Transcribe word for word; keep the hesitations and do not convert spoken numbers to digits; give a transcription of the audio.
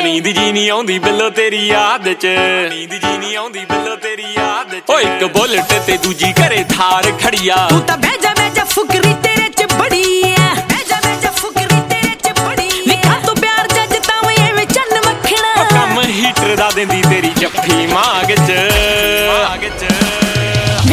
नींद जी नहीं आउंदी बिल्लो तेरी याद च, नींद जी नहीं आउंदी बिल्लो तेरी याद च। ओ इक बुलेट ते दूजी घरे थार खड़िया, तू तां बह जा बह जा फुकरी तेरे